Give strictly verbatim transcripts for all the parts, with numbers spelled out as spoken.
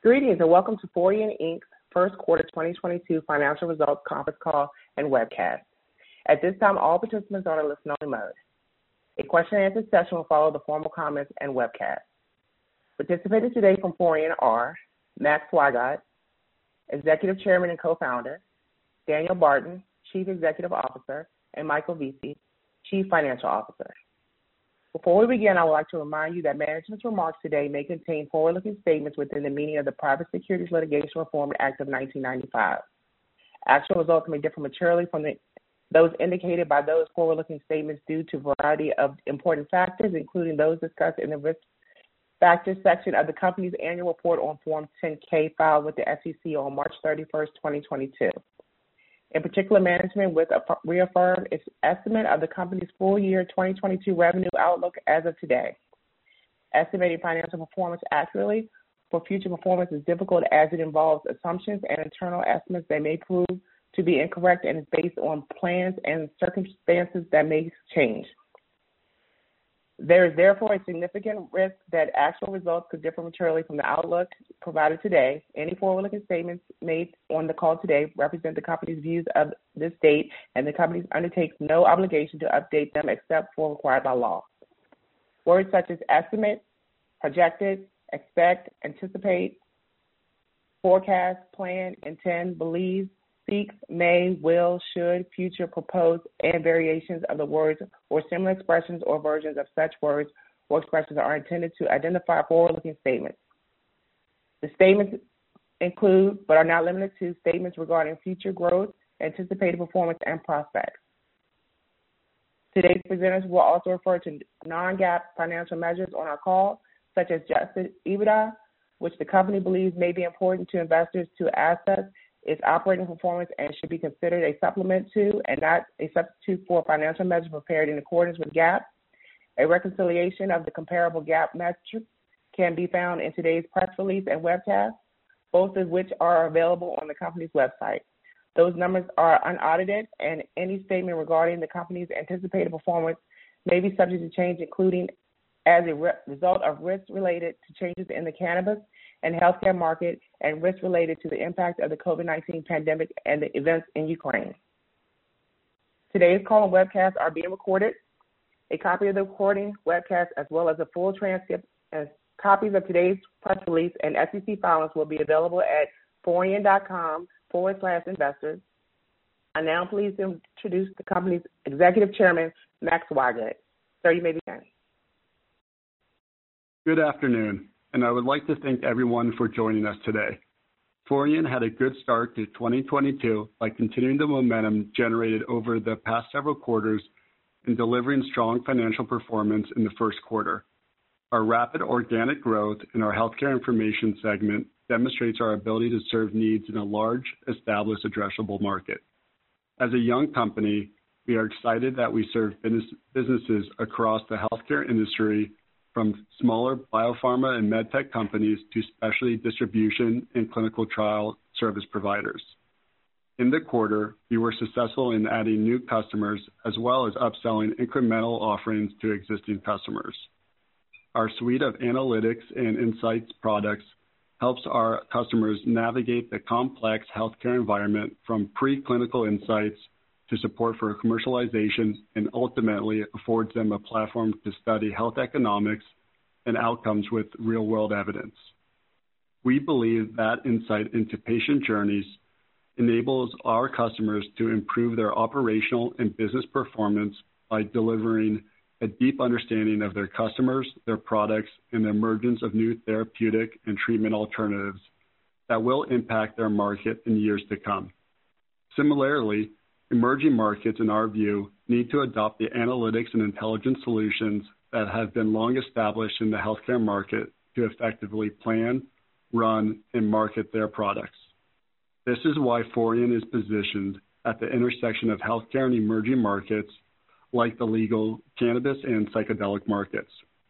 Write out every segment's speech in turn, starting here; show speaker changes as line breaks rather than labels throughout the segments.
Greetings and welcome to Forian Incorporated's first quarter twenty twenty-two financial results conference call and webcast. At this time, all participants are in listen-only mode. A question and answer session will follow the formal comments and webcast. Participating today from Forian are Max Wygod, Executive Chairman and Co-founder, Daniel Barton, Chief Executive Officer, and Michael Vesey, Chief Financial Officer. Before we begin, I would like to remind you that management's remarks today may contain forward-looking statements within the meaning of the Private Securities Litigation Reform Act of nineteen ninety-five. Actual results may differ materially from the, those indicated by those forward-looking statements due to a variety of important factors, including those discussed in the Risk Factors section of the company's annual report on Form ten K filed with the S E C on March thirty-first, twenty twenty-two. In particular, management will reaffirm its estimate of the company's full year twenty twenty-two revenue outlook as of today. Estimating financial performance accurately for future performance is difficult as it involves assumptions and internal estimates that may prove to be incorrect and is based on plans and circumstances that may change. There is therefore a significant risk that actual results could differ materially from the outlook provided today. Any forward-looking statements made on the call today represent the company's views of this date, and the company undertakes no obligation to update them except for required by law. Words such as estimate, projected, expect, anticipate, forecast, plan, intend, believe, seeks, may, will, should, future, propose, and variations of the words or similar expressions or versions of such words or expressions are intended to identify forward-looking statements. The statements include, but are not limited to, statements regarding future growth, anticipated performance, and prospects. Today's presenters will also refer to non-GAAP financial measures on our call, such as adjusted EBITDA, which the company believes may be important to investors to assess its operating performance and should be considered a supplement to and not a substitute for financial measures prepared in accordance with GAAP. A reconciliation of the comparable GAAP metrics can be found in today's press release and webcast, both of which are available on the company's website. Those numbers are unaudited, and any statement regarding the company's anticipated performance may be subject to change, including as a re- result of risks related to changes in the cannabis and healthcare market and risks related to the impact of the COVID nineteen pandemic and the events in Ukraine. Today's call and webcast are being recorded. A copy of the recording, webcast, as well as a full transcript and copies of today's press release and S E C filings will be available at forian.com forward slash investors. I'm now pleased to introduce the company's Executive Chairman, Max Wygod. Sir, you may begin.
Good afternoon, and I would like to thank everyone for joining us today. Forian had a good start to twenty twenty-two by continuing the momentum generated over the past several quarters and delivering strong financial performance in the first quarter. Our rapid organic growth in our healthcare information segment demonstrates our ability to serve needs in a large, established, addressable market. As a young company, we are excited that we serve business, businesses across the healthcare industry, from smaller biopharma and medtech companies to specialty distribution and clinical trial service providers. In the quarter, we were successful in adding new customers as well as upselling incremental offerings to existing customers. Our suite of analytics and insights products helps our customers navigate the complex healthcare environment from preclinical insights to support for commercialization, and ultimately affords them a platform to study health economics and outcomes with real-world evidence. We believe that insight into patient journeys enables our customers to improve their operational and business performance by delivering a deep understanding of their customers, their products, and the emergence of new therapeutic and treatment alternatives that will impact their market in years to come. Similarly, emerging markets, in our view, need to adopt the analytics and intelligence solutions that have been long established in the healthcare market to effectively plan, run, and market their products. This is why Forian is positioned at the intersection of healthcare and emerging markets like the legal cannabis and psychedelic markets.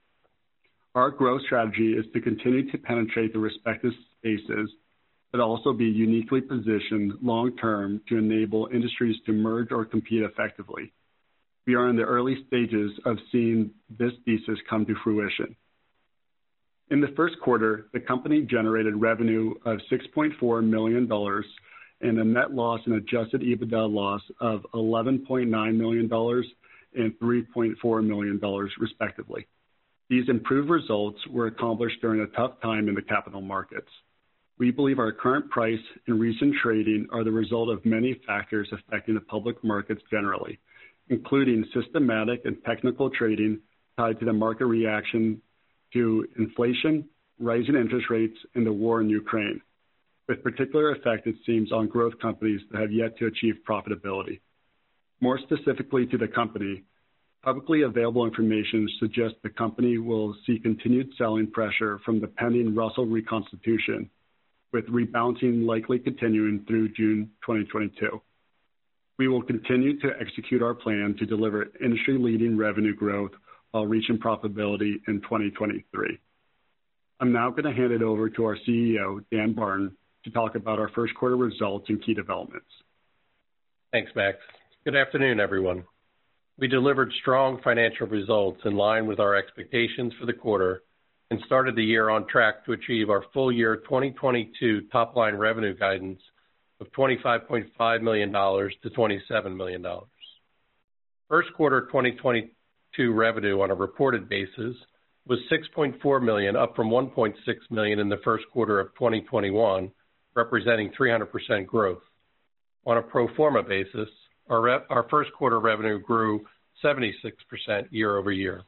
Our growth strategy is to continue to penetrate the respective spaces, but also be uniquely positioned long-term to enable industries to merge or compete effectively. We are in the early stages of seeing this thesis come to fruition. In the first quarter, the company generated revenue of six point four million dollars and a net loss and adjusted EBITDA loss of eleven point nine million dollars and three point four million dollars, respectively. These improved results were accomplished during a tough time in the capital markets. We believe our current price and recent trading are the result of many factors affecting the public markets generally, including systematic and technical trading tied to the market reaction to inflation, rising interest rates, and the war in Ukraine, with particular effect, it seems, on growth companies that have yet to achieve profitability. More specifically to the company, publicly available information suggests the company will see continued selling pressure from the pending Russell reconstitution, with rebalancing likely continuing through June twenty twenty-two. We will continue to execute our plan to deliver industry-leading revenue growth while reaching profitability in twenty twenty-three. I'm now going to hand it over to our C E O, Dan Barton, to talk about our first quarter results and key developments.
Thanks, Max. Good afternoon, everyone. We delivered strong financial results in line with our expectations for the quarter and started the year on track to achieve our full year twenty twenty-two top-line revenue guidance of twenty-five point five million dollars to twenty-seven million dollars. First quarter twenty twenty-two revenue on a reported basis was six point four million dollars, up from one point six million dollars in the first quarter of twenty twenty-one, representing three hundred percent growth. On a pro forma basis, our, re- our first quarter revenue grew seventy-six percent year over year.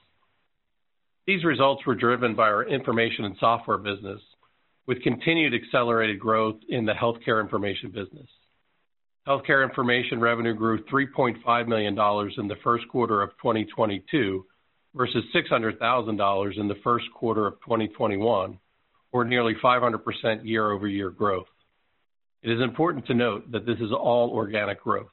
These results were driven by our information and software business, with continued accelerated growth in the healthcare information business. Healthcare information revenue grew three point five million dollars in the first quarter of twenty twenty-two versus six hundred thousand dollars in the first quarter of twenty twenty-one, or nearly five hundred percent year-over-year growth. It is important to note that this is all organic growth.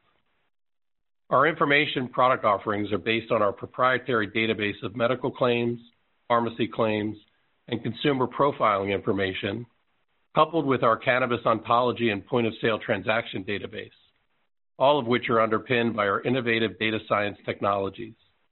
Our information product offerings are based on our proprietary database of medical claims, pharmacy claims, and consumer profiling information, coupled with our cannabis ontology and point-of-sale transaction database, all of which are underpinned by our innovative data science technologies.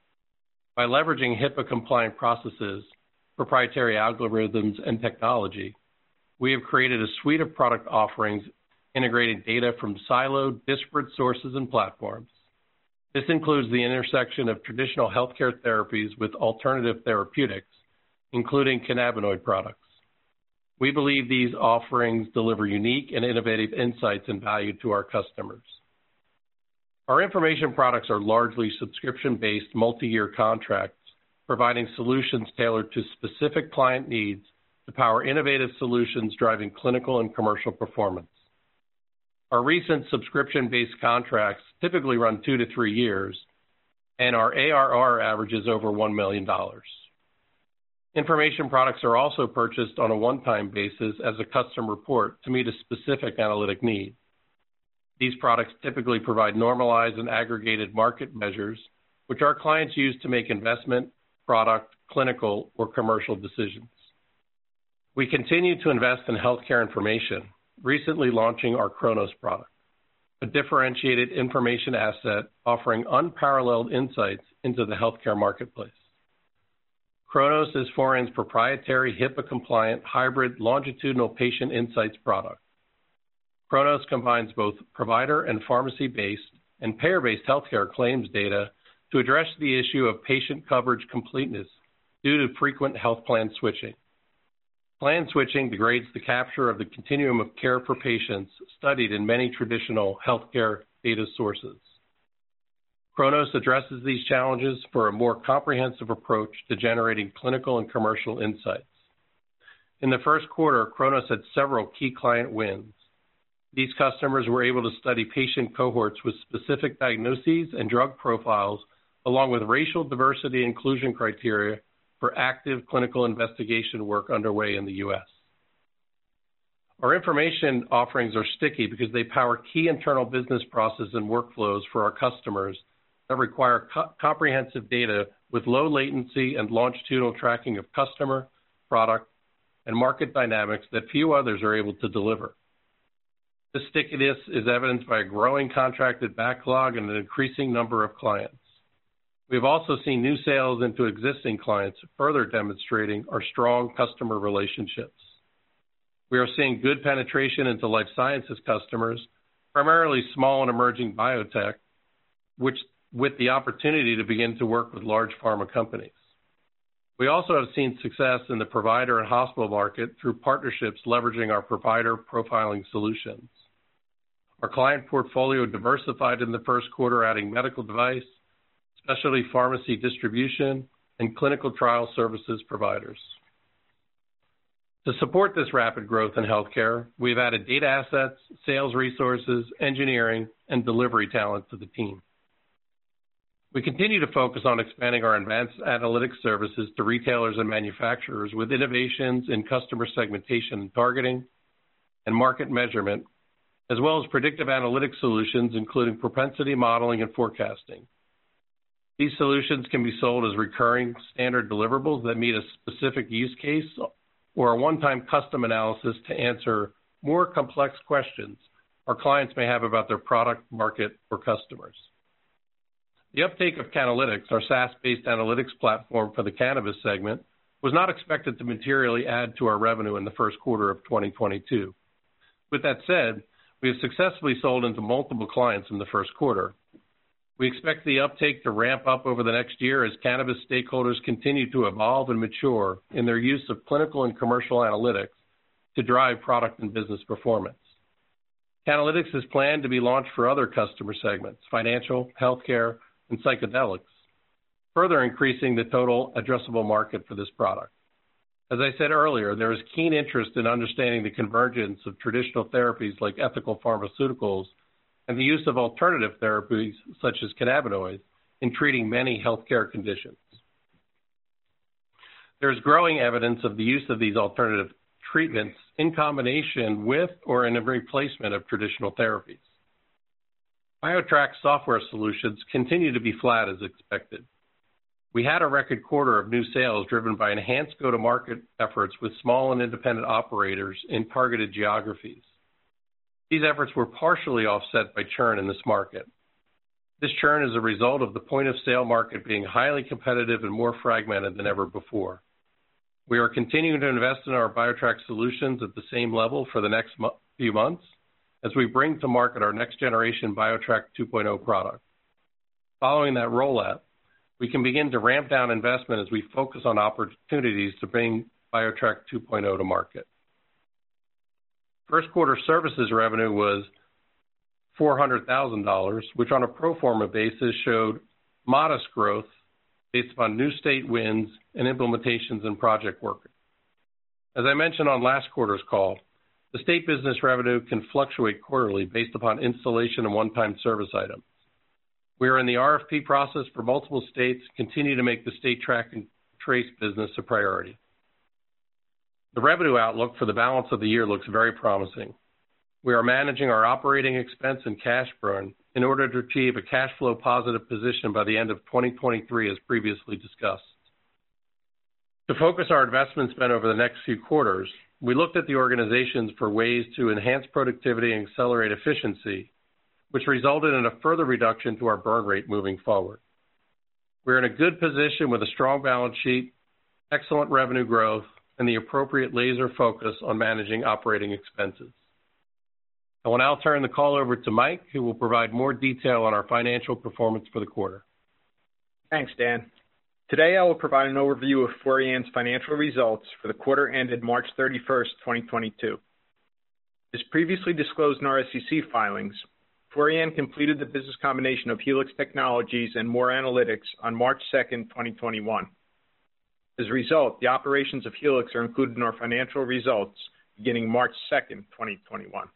By leveraging HIPAA-compliant processes, proprietary algorithms, and technology, we have created a suite of product offerings integrating data from siloed, disparate sources and platforms. This includes the intersection of traditional healthcare therapies with alternative therapeutics, including cannabinoid products. We believe these offerings deliver unique and innovative insights and value to our customers. Our information products are largely subscription-based multi-year contracts, providing solutions tailored to specific client needs to power innovative solutions driving clinical and commercial performance. Our recent subscription-based contracts typically run two to three years, and our A R R averages over one million dollars. Information products are also purchased on a one-time basis as a custom report to meet a specific analytic need. These products typically provide normalized and aggregated market measures, which our clients use to make investment, product, clinical, or commercial decisions. We continue to invest in healthcare information, recently launching our Kronos product, a differentiated information asset offering unparalleled insights into the healthcare marketplace. Kronos is Forian's proprietary HIPAA-compliant hybrid longitudinal patient insights product. Kronos combines both provider and pharmacy-based and payer-based healthcare claims data to address the issue of patient coverage completeness due to frequent health plan switching. Plan switching degrades the capture of the continuum of care for patients studied in many traditional healthcare data sources. Kronos addresses these challenges for a more comprehensive approach to generating clinical and commercial insights. In the first quarter, Kronos had several key client wins. These customers were able to study patient cohorts with specific diagnoses and drug profiles, along with racial diversity inclusion criteria for active clinical investigation work underway in the U S. Our information offerings are sticky because they power key internal business processes and workflows for our customers that require co- comprehensive data with low latency and longitudinal tracking of customer, product, and market dynamics that few others are able to deliver. This stickiness is evidenced by a growing contracted backlog and an increasing number of clients. We've also seen new sales into existing clients, further demonstrating our strong customer relationships. We are seeing good penetration into life sciences customers, primarily small and emerging biotech, which with the opportunity to begin to work with large pharma companies. We also have seen success in the provider and hospital market through partnerships leveraging our provider profiling solutions. Our client portfolio diversified in the first quarter, adding medical device, specialty pharmacy distribution, and clinical trial services providers. To support this rapid growth in healthcare, we've added data assets, sales resources, engineering, and delivery talent to the team. We continue to focus on expanding our advanced analytics services to retailers and manufacturers with innovations in customer segmentation and targeting and market measurement, as well as predictive analytics solutions, including propensity modeling and forecasting. These solutions can be sold as recurring standard deliverables that meet a specific use case or a one-time custom analysis to answer more complex questions our clients may have about their product, market, or customers. The uptake of Cannalytics, our SaaS-based analytics platform for the cannabis segment, was not expected to materially add to our revenue in the first quarter of twenty twenty-two. With that said, we have successfully sold into multiple clients in the first quarter. We expect the uptake to ramp up over the next year as cannabis stakeholders continue to evolve and mature in their use of clinical and commercial analytics to drive product and business performance. Cannalytics is planned to be launched for other customer segments, financial, healthcare, and psychedelics, further increasing the total addressable market for this product. As I said earlier, there is keen interest in understanding the convergence of traditional therapies like ethical pharmaceuticals and the use of alternative therapies such as cannabinoids in treating many healthcare conditions. There is growing evidence of the use of these alternative treatments in combination with or in a replacement of traditional therapies. BioTrack software solutions continue to be flat as expected. We had a record quarter of new sales driven by enhanced go-to-market efforts with small and independent operators in targeted geographies. These efforts were partially offset by churn in this market. This churn is a result of the point-of-sale market being highly competitive and more fragmented than ever before. We are continuing to invest in our BioTrack solutions at the same level for the next mo- few months as we bring to market our next-generation BioTrack two point oh product. Following that rollout, we can begin to ramp down investment as we focus on opportunities to bring BioTrack two point oh to market. First quarter services revenue was four hundred thousand dollars, which on a pro forma basis showed modest growth based upon new state wins and implementations and project work. As I mentioned on last quarter's call, the state business revenue can fluctuate quarterly based upon installation and one-time service items. We are in the R F P process for multiple states and continue to make the state track and trace business a priority. The revenue outlook for the balance of the year looks very promising. We are managing our operating expense and cash burn in order to achieve a cash flow positive position by the end of twenty twenty-three, as previously discussed. To focus our investment spend over the next few quarters, we looked at the organizations for ways to enhance productivity and accelerate efficiency, which resulted in a further reduction to our burn rate moving forward. We're in a good position with a strong balance sheet, excellent revenue growth, and the appropriate laser focus on managing operating expenses. I will now turn the call over to Mike, who will provide more detail on our financial performance for the quarter.
Thanks, Dan. Today I will provide an overview of Forian's financial results for the quarter ended March thirty-first, twenty twenty-two. As previously disclosed in our S E C filings, Forian completed the business combination of Helix Technologies and More Analytics on March second, twenty twenty-one. As a result, the operations of Helix are included in our financial results beginning March second, twenty twenty-one.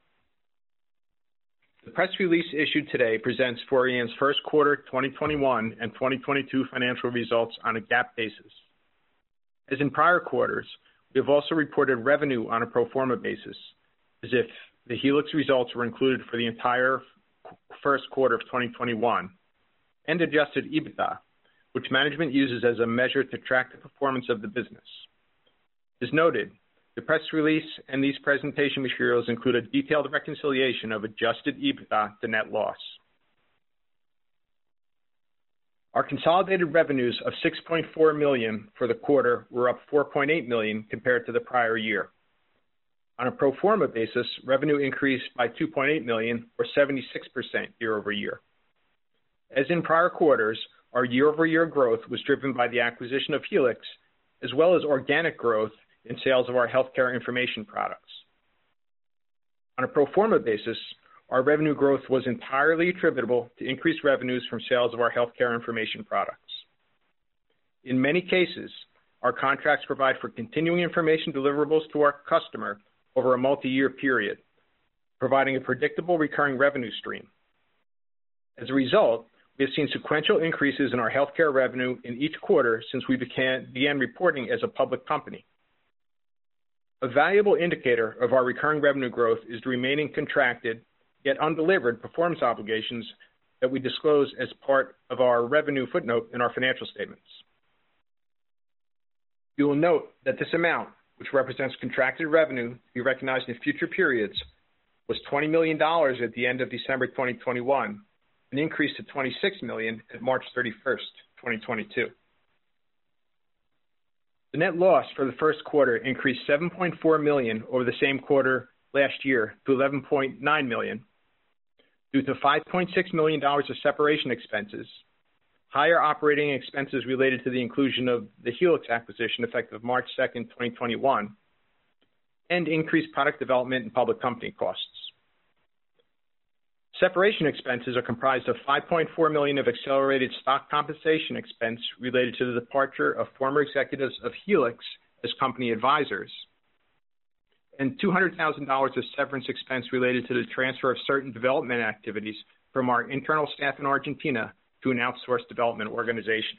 The press release issued today presents Forian's first quarter twenty twenty-one and twenty twenty-two financial results on a GAAP basis. As in prior quarters, we have also reported revenue on a pro forma basis, as if the Helix results were included for the entire first quarter of twenty twenty-one, and adjusted EBITDA, which management uses as a measure to track the performance of the business. As noted, the press release and these presentation materials include a detailed reconciliation of adjusted EBITDA to net loss. Our consolidated revenues of six point four million dollars for the quarter were up four point eight million dollars compared to the prior year. On a pro forma basis, revenue increased by two point eight million dollars or seventy-six percent year over year. As in prior quarters, our year-over-year growth was driven by the acquisition of Helix, as well as organic growth in sales of our healthcare information products. On a pro forma basis, our revenue growth was entirely attributable to increased revenues from sales of our healthcare information products. In many cases, our contracts provide for continuing information deliverables to our customer over a multi-year period, providing a predictable recurring revenue stream. As a result, we have seen sequential increases in our healthcare revenue in each quarter since we began, began reporting as a public company. A valuable indicator of our recurring revenue growth is the remaining contracted, yet undelivered performance obligations that we disclose as part of our revenue footnote in our financial statements. You will note that this amount, which represents contracted revenue to be recognized in future periods, was twenty million dollars at the end of December twenty twenty-one, an increase to twenty-six million dollars at March thirty-first, twenty twenty-two. The net loss for the first quarter increased seven point four million dollars over the same quarter last year to eleven point nine million dollars due to five point six million dollars of separation expenses, higher operating expenses related to the inclusion of the Helix acquisition effective March second, twenty twenty-one, and increased product development and public company costs. Separation expenses are comprised of five point four million dollars of accelerated stock compensation expense related to the departure of former executives of Helix as company advisors, and two hundred thousand dollars of severance expense related to the transfer of certain development activities from our internal staff in Argentina to an outsourced development organization.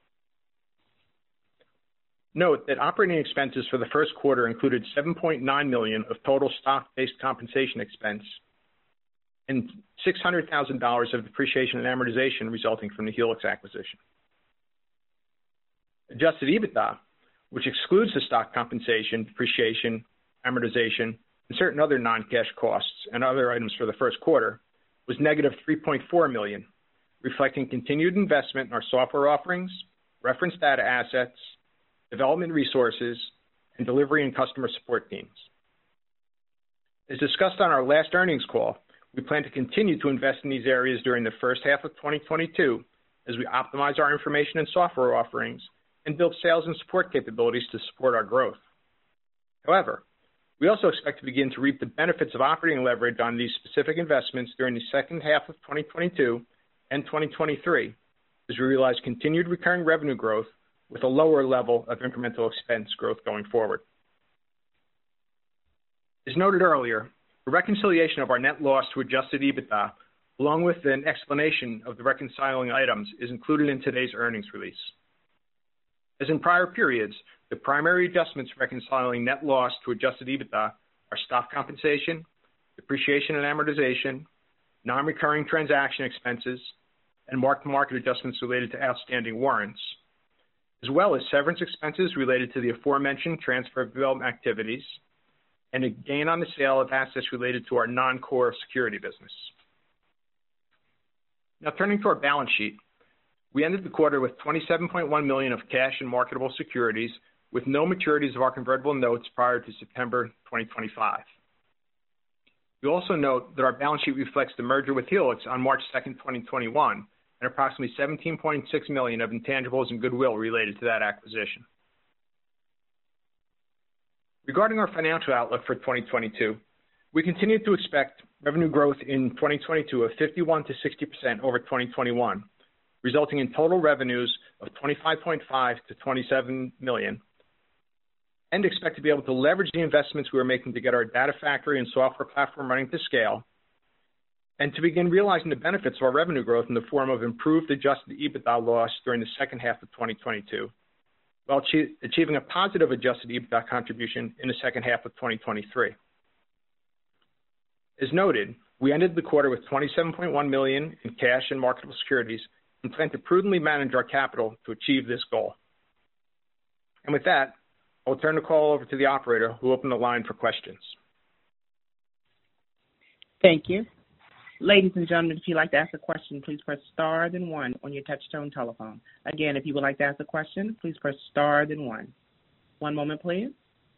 Note that operating expenses for the first quarter included seven point nine million dollars of total stock-based compensation expense and six hundred thousand dollars of depreciation and amortization resulting from the Helix acquisition. Adjusted EBITDA, which excludes the stock compensation, depreciation, amortization, and certain other non-cash costs and other items for the first quarter, was negative three point four million dollars, reflecting continued investment in our software offerings, reference data assets, development resources, and delivery and customer support teams. As discussed on our last earnings call, we plan to continue to invest in these areas during the first half of twenty twenty-two as we optimize our information and software offerings and build sales and support capabilities to support our growth. However, we also expect to begin to reap the benefits of operating leverage on these specific investments during the second half of twenty twenty-two and twenty twenty-three as we realize continued recurring revenue growth with a lower level of incremental expense growth going forward. As noted earlier, a reconciliation of our net loss to adjusted EBITDA, along with an explanation of the reconciling items, is included in today's earnings release. As in prior periods, the primary adjustments reconciling net loss to adjusted EBITDA are stock compensation, depreciation and amortization, non-recurring transaction expenses, and mark-to-market adjustments related to outstanding warrants, as well as severance expenses related to the aforementioned transfer of development activities, and a gain on the sale of assets related to our non-core security business. Now turning to our balance sheet, we ended the quarter with twenty-seven point one million dollars of cash and marketable securities with no maturities of our convertible notes prior to September twenty twenty-five. We also note that our balance sheet reflects the merger with Helix on March second, twenty twenty-one, and approximately seventeen point six million dollars of intangibles and goodwill related to that acquisition. Regarding our financial outlook for twenty twenty-two, we continue to expect revenue growth in twenty twenty-two of fifty-one to sixty percent over twenty twenty-one, resulting in total revenues of twenty-five point five to twenty-seven million, and expect to be able to leverage the investments we are making to get our data factory and software platform running to scale, and to begin realizing the benefits of our revenue growth in the form of improved adjusted EBITDA loss during the second half of twenty twenty-two, while achieving a positive adjusted EBITDA contribution in the second half of twenty twenty-three. As noted, we ended the quarter with twenty-seven point one million dollars in cash and marketable securities and plan to prudently manage our capital to achieve this goal. And with that, I'll turn the call over to the operator who will open the line for questions.
Thank you.
Ladies and gentlemen, if you'd like to ask a question, please press star then one on your touch-tone telephone. Again, if you would like to ask a question, please press star then one. One moment, please.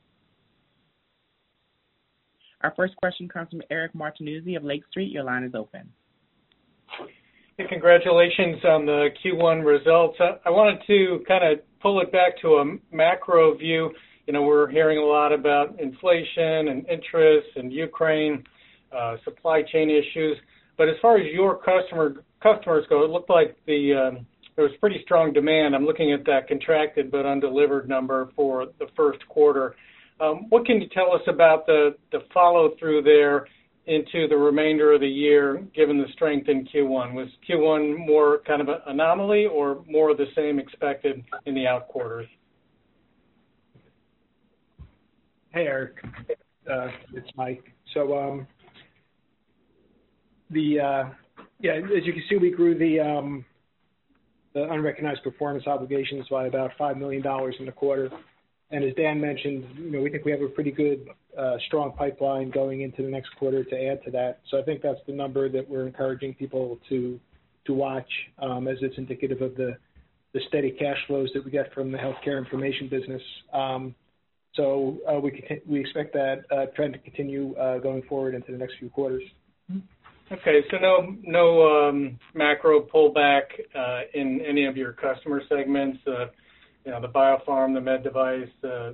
Our first question comes from Eric Martinuzzi of Lake Street. Your line is open.
Hey, congratulations on the Q one results. I, I wanted to kind of pull it back to a macro view. You know, we're hearing a lot about inflation and interest and Ukraine, uh, supply chain issues. But as far as your customer customers go, it looked like the um, there was pretty strong demand. I'm looking at that contracted but undelivered number for the first quarter. Um, what can you tell us about the, the follow-through there into the remainder of the year, given the strength in Q one? Was Q one more kind of an anomaly or more of the same expected in the out quarters?
Hey, Eric. Uh, it's Mike. So, um, the uh, yeah, as you can see, we grew the um, the unrecognized performance obligations by about five million dollars in the quarter. And as Dan mentioned, you know, we think we have a pretty good, uh, strong pipeline going into the next quarter to add to that. So I think that's the number that we're encouraging people to to watch, um, as it's indicative of the, the steady cash flows that we get from the healthcare information business. Um, so uh, we can, we expect that uh, trend to continue uh, going forward into the next few quarters.
Okay, so no no um, macro pullback uh, in any of your customer segments. Uh, You know, the biopharm, the med device. Uh,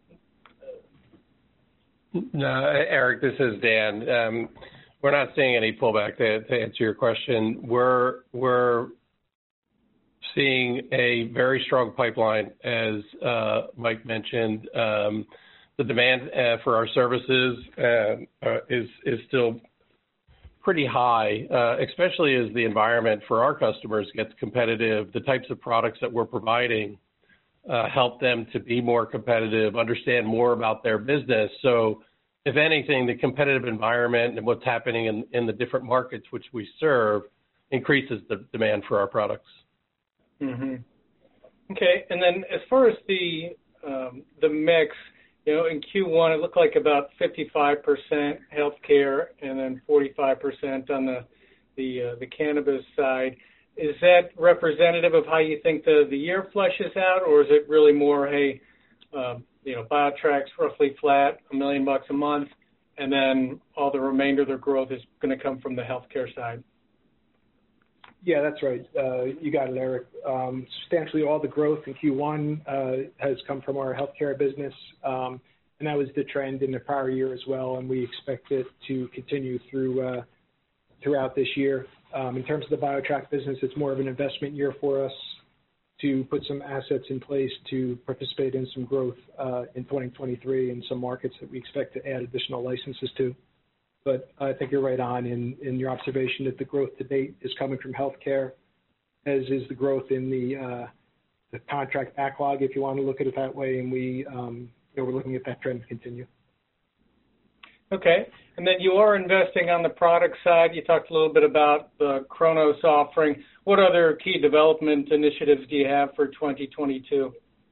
no, Eric, this is Dan. Um, we're not seeing any pullback. To, to answer your question, we're we're seeing a very strong pipeline, as uh, Mike mentioned. Um, the demand uh, for our services uh, uh, is is still pretty high, uh, especially as the environment for our customers gets competitive. The types of products that we're providing Uh, help them to be more competitive, understand more about their business. So if anything, the competitive environment and what's happening in, in the different markets which we serve increases the demand for our products.
Mm-hmm. Okay, and then as far as the um, the mix, you know, in Q one it looked like about fifty-five percent healthcare and then forty-five percent on the the uh, the cannabis side. Is that representative of how you think the, the year fleshes out, or is it really more, hey, uh, you know, BioTrack's roughly flat, a million bucks a month, and then all the remainder of their growth is going to come from the healthcare side?
Yeah, that's right. Uh, you got it, Eric. Um, substantially all the growth in Q one uh, has come from our healthcare business, um, and that was the trend in the prior year as well, and we expect it to continue through uh, throughout this year. Um, in terms of the BioTrack business, it's more of an investment year for us to put some assets in place to participate in some growth uh, in twenty twenty-three in some markets that we expect to add additional licenses to. But I think you're right on in, in your observation that the growth to date is coming from healthcare, as is the growth in the, uh, the contract backlog, if you want to look at it that way, and we, um, you know, we're looking at that trend to continue.
Okay, and then you are investing on the product side. You talked a little bit about the Kronos offering. What other key development initiatives do you have for twenty twenty-two?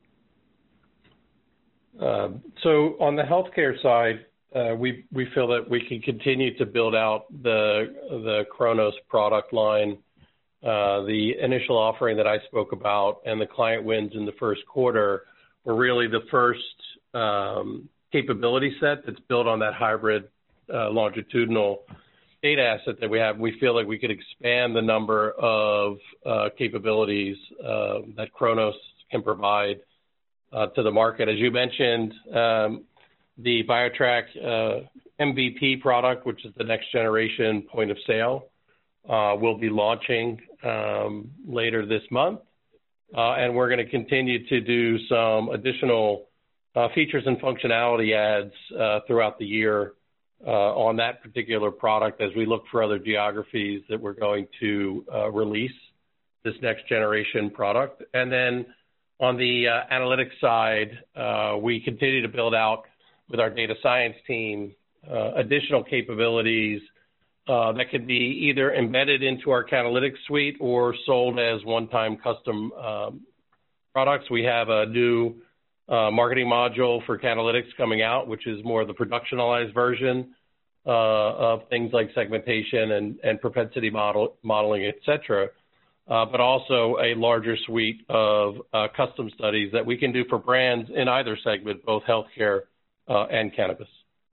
Uh, so on the healthcare side, uh, we we feel that we can continue to build out the the Kronos product line. Uh, the initial offering that I spoke about and the client wins in the first quarter were really the first um, capability set that's built on that hybrid uh, longitudinal data asset that we have. We feel like we could expand the number of uh, capabilities uh, that Kronos can provide uh, to the market. As you mentioned, um, the BioTrack uh, M V P product, which is the next generation point of sale, uh, will be launching um, later this month. Uh, and we're going to continue to do some additional Uh, features and functionality adds uh, throughout the year uh, on that particular product as we look for other geographies that we're going to uh, release this next generation product. And then on the uh, analytics side, uh, we continue to build out with our data science team uh, additional capabilities uh, that could be either embedded into our Cannalytics suite or sold as one-time custom um, products. We have a new Uh, marketing module for Cannalytics coming out, which is more the productionalized version uh, of things like segmentation and, and propensity model, modeling, et cetera, uh, but also a larger suite of uh, custom studies that we can do for brands in either segment, both healthcare uh, and cannabis.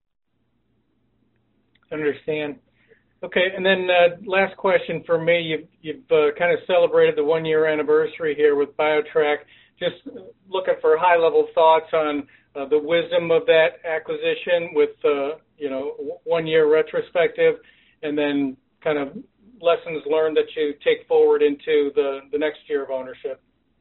Understand. Okay, and then uh, last question for me. You've, you've uh, kind of celebrated the one-year anniversary here with BioTrack. Just looking for high-level thoughts on uh, the wisdom of that acquisition with, uh, you know, one-year retrospective, and then kind of lessons learned that you take forward into the, the next year of ownership.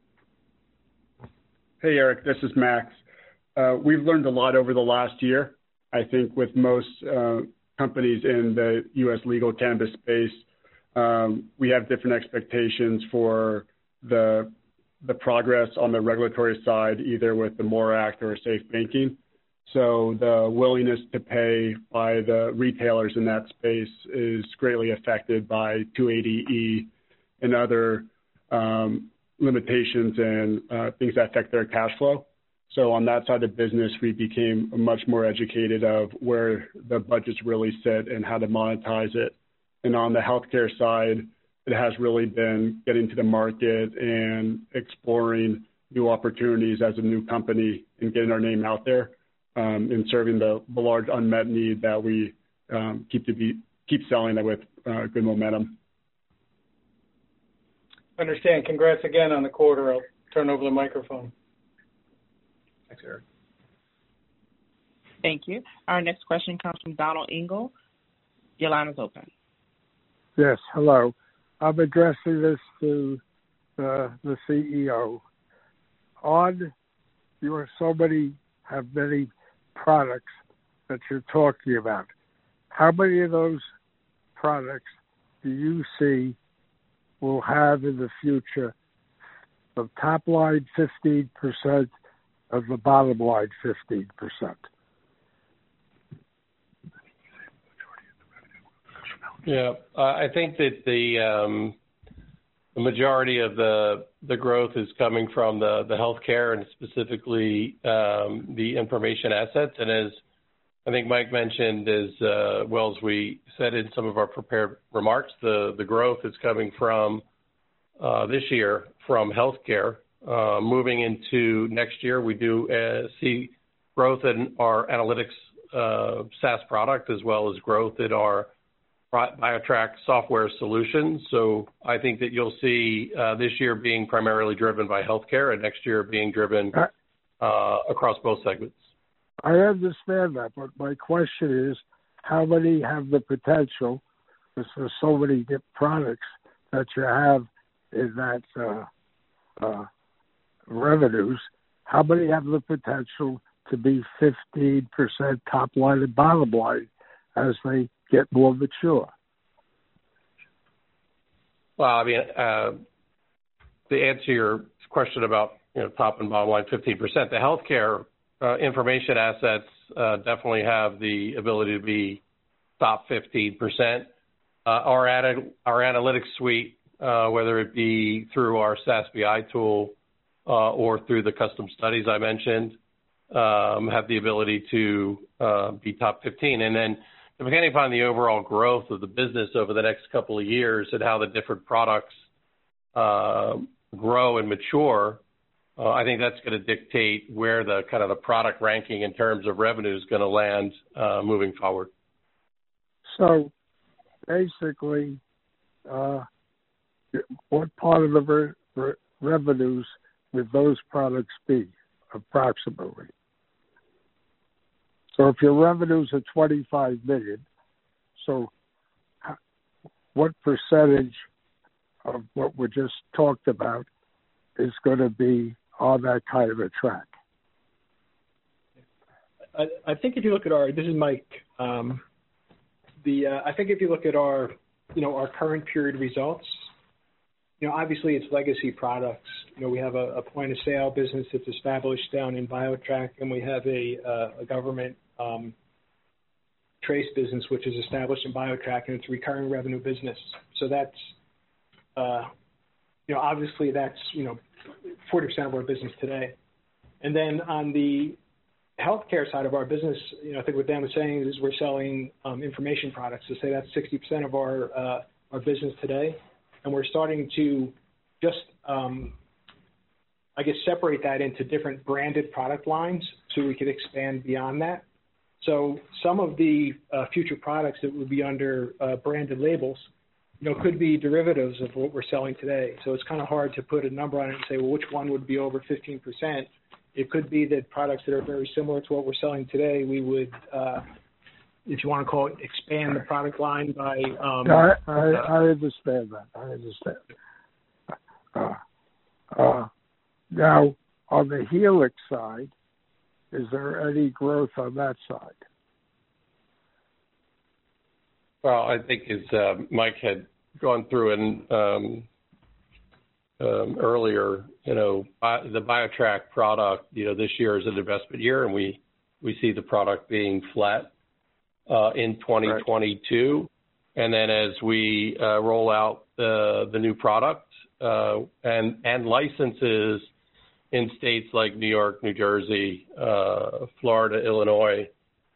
Hey, Eric, this is Max. Uh, we've learned a lot over the last year. I think with most uh, companies in the U S legal cannabis space, um, we have different expectations for the the progress on the regulatory side, either with the MORE Act or safe banking. So the willingness to pay by the retailers in that space is greatly affected by two eighty E and other um, limitations and uh, things that affect their cash flow. So on that side of business, we became much more educated of where the budgets really sit and how to monetize it. And on the healthcare side, it has really been getting to the market and exploring new opportunities as a new company and getting our name out there um, and serving the, the large unmet need that we um, keep to be keep selling that with uh, good momentum.
Understand. Congrats again on the quarter. I'll turn over the microphone.
Thanks, Eric.
Thank you. Our next question comes from Donald Engel. Your line is open.
Yes, hello. I'm addressing this to uh, the C E O. On your so many have many products that you're talking about. How many of those products do you see will have in the future the top line fifteen percent of the bottom line fifteen percent?
Yeah, uh, I think that the um, the majority of the the growth is coming from the the healthcare and specifically um, the information assets. And as I think Mike mentioned, as uh, well as we said in some of our prepared remarks, the the growth is coming from uh, this year from healthcare. Uh, moving into next year, we do uh, see growth in our analytics uh, SaaS product as well as growth in our BioTrack software solutions. So I think that you'll see uh, this year being primarily driven by healthcare and next year being driven uh, across both segments.
I understand that, but my question is, how many have the potential, because there's so many different products that you have in that uh, uh, revenues, how many have the potential to be fifteen percent top line and bottom line as they get more mature?
Well, I mean, uh, to answer your question about you know top and bottom line fifteen percent, the healthcare uh, information assets uh, definitely have the ability to be top fifteen percent. Uh, our, added, our analytics suite, uh, whether it be through our SaaS B I tool uh, or through the custom studies I mentioned, um, have the ability to uh, be top fifteen. And then depending upon the overall growth of the business over the next couple of years and how the different products uh, grow and mature, uh, I think that's going to dictate where the kind of the product ranking in terms of revenue is going to land uh, moving forward.
So basically, uh, what part of the re- re- revenues would those products be approximately? So if your revenues are twenty-five million dollars, so what percentage of what we just talked about is going to be on that kind of a track?
I, I think if you look at our, this is Mike, um, the uh, I think if you look at our, you know, our current period results, you know, obviously it's legacy products. You know, we have a, a point of sale business that's established down in BioTrack, and we have a, uh, a government Um, trace business, which is established in BioTrack, and it's a recurring revenue business. So that's, uh, you know, obviously that's, you know, forty percent of our business today. And then on the healthcare side of our business, you know, I think what Dan was saying is we're selling um, information products. So say that's sixty percent of our uh, our business today, and we're starting to just, um, I guess, separate that into different branded product lines so we could expand beyond that. So some of the uh, future products that would be under uh, branded labels, you know, could be derivatives of what we're selling today. So it's kind of hard to put a number on it and say, well, which one would be over fifteen percent? It could be that products that are very similar to what we're selling today, we would, uh, if you want to call it, expand the product line by. Um,
I, I, I understand that. I understand. Uh, uh, now, on the Helix side, is there any growth on that side?
Well, I think as uh, Mike had gone through and um, um, earlier, you know, bi- the BioTrack product, you know, this year is an investment year, and we, we see the product being flat uh, in twenty twenty-two. Right. And then as we uh, roll out the the new product uh, and and licenses in states like New York, New Jersey, uh, Florida, Illinois,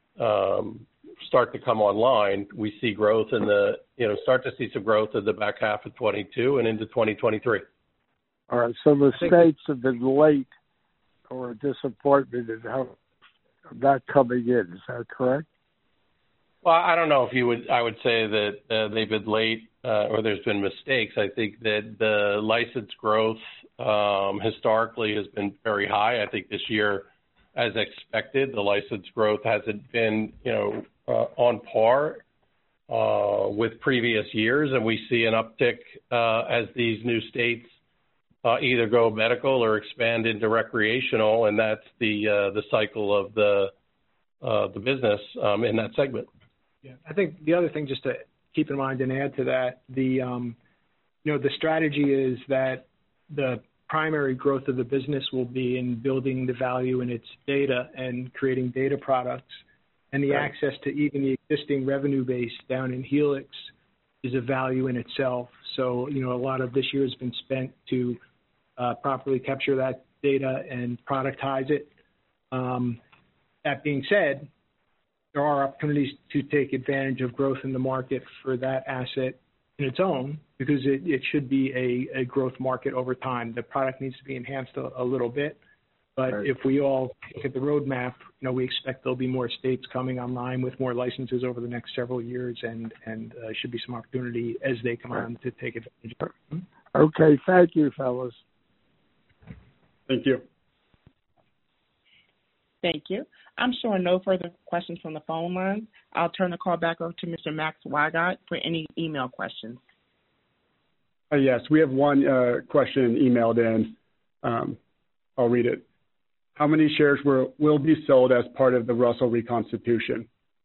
um, start to come online, we see growth in the, you know, start to see some growth in the back half of twenty-two and into twenty twenty-three.
All right, so the states have been late or a disappointment in how not coming in. Is that correct?
Well, I don't know if you would, I would say that uh, they've been late uh, or there's been mistakes. I think that the license growth um, historically has been very high. I think this year, as expected, the license growth hasn't been, you know, uh, on par uh, with previous years, and we see an uptick uh, as these new states uh, either go medical or expand into recreational, and that's the uh, the cycle of the uh, the business um, in that segment.
Yeah, I think the other thing just to keep in mind and add to that, the um, you know, the strategy is that the primary growth of the business will be in building the value in its data and creating data products, and the right. access to even the existing revenue base down in Helix is a value in itself. So, you know, a lot of this year has been spent to uh, properly capture that data and productize it. Um, that being said, there are opportunities to take advantage of growth in the market for that asset in its own, because it, it should be a, a growth market over time. The product needs to be enhanced a, a little bit, but right. if we all look at the roadmap, you know, we expect there'll be more states coming online with more licenses over the next several years, and and uh, should be some opportunity as they come right. on to take advantage of it.
Okay, thank you, fellas.
Thank you.
Thank you. I'm showing no further questions from the phone lines. I'll turn the call back over to Mister Max Wygott for any email questions.
Uh, yes, we have one uh, question emailed in. Um, I'll read it. How many shares were, will be sold as part of the Russell reconstitution?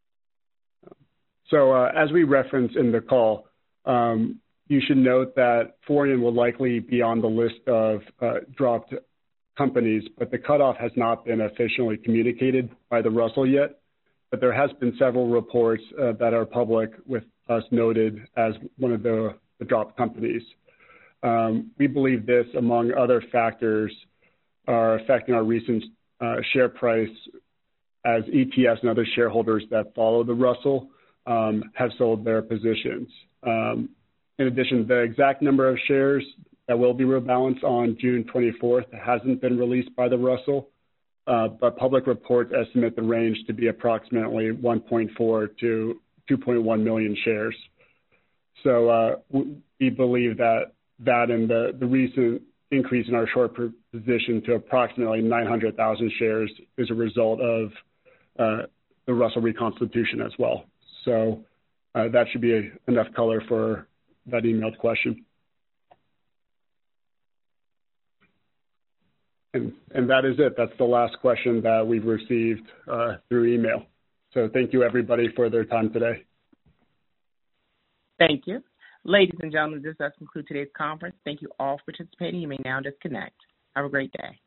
So uh, as we referenced in the call, um, you should note that Forian will likely be on the list of uh, dropped companies, but the cutoff has not been officially communicated by the Russell yet. But there has been several reports uh, that are public with us noted as one of the, the dropped companies. Um, we believe this, among other factors, are affecting our recent uh, share price as E T Fs and other shareholders that follow the Russell um, have sold their positions. Um, in addition, the exact number of shares that will be rebalanced on June twenty-fourth hasn't been released by the Russell, uh, but public reports estimate the range to be approximately one point four to two point one million shares. So uh, we believe that that and the, the recent increase in our short position to approximately nine hundred thousand shares is a result of uh, the Russell reconstitution as well. So uh, that should be a, enough color for that emailed question. And, and that is it. That's the last question that we've received uh, through email. So thank you, everybody, for their time today.
Thank you. Ladies and gentlemen, this does conclude today's conference. Thank you all for participating. You may now disconnect. Have a great day.